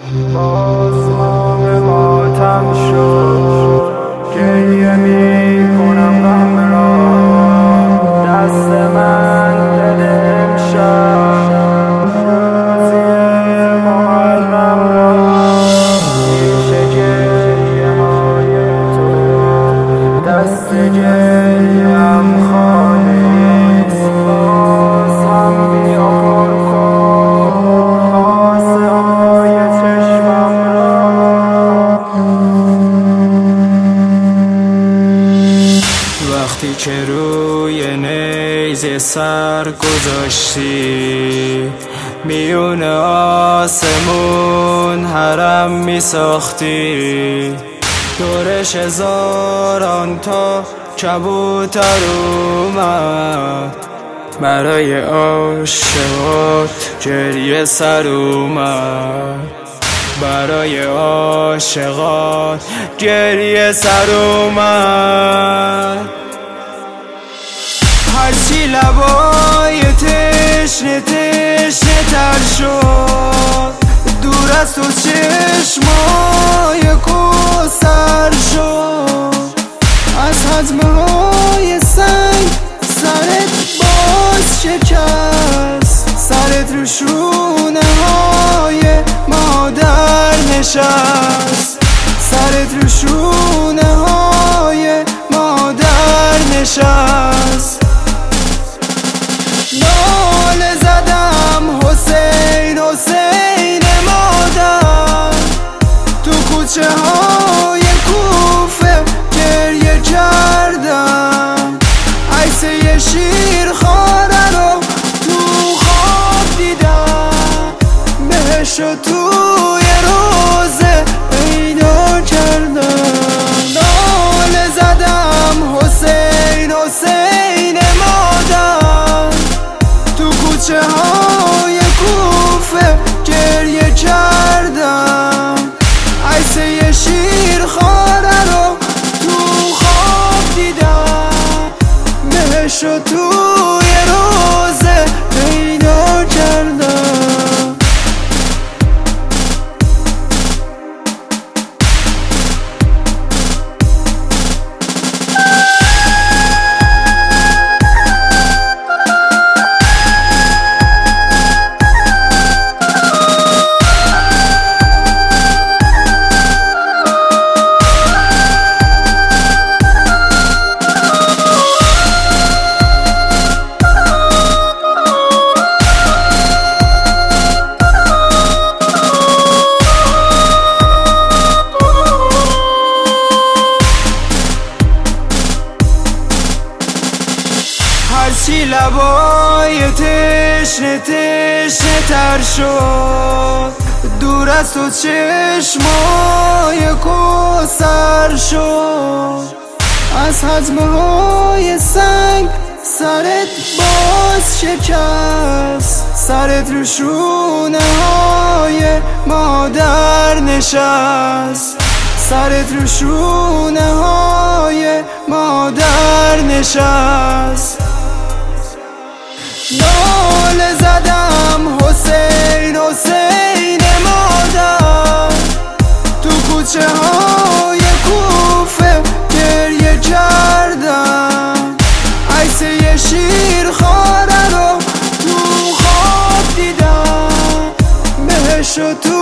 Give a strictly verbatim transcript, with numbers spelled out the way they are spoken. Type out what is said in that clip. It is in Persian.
باز ماه ماتم شد، گریه می کنم غم را. دست من بده امشب روزی محرم را. پیش گریه های تو دست گریم خالیست. باز هم بیا پر کن کاسه های چشمم را. وقتی که روی نیزه سر گذاشتی، میون آسمون حرم می ساختی. دورش هزاران تا کبوتر اومد، برای عاشقات گریه سر اومد. برای عاشقات گریه سر اومد. هرچی لبای تشنه تشنه تر شد، دور از تو چشمای کوثر شد. از هضمه های سنگ سرت باز شکست، سرت رو شونه های مادر نشست. سرت رو شونه های مادر نشست. ناله زدم حسین حسین مادر، تو کوچه های کوفه گریه کردم. عکس یه شیر خاره رو تو خواب دیدم، بهش رو توی روزه پیدا کردم. ناله زدم حسین حسین مادر، تو کوچه های کوفه گریه کردم. عکس یه شیر خاره رو تو خواب دیدم، بهش رو توی روزه پیدا کردم. هرچی لبای تشنه تشنه تر شد، دور از تو چشمای کوثر شد. از هضمه های سنگ سرت باز شکست، سرت رو شونه های مادر نشست. سرت رو شونه های مادر نشست. ناله زدم حسین حسین مادر، تو کوچه های کوفه گریه کردم. عکس یه شیر خاره رو تو خواب دیدم، بهش رو تو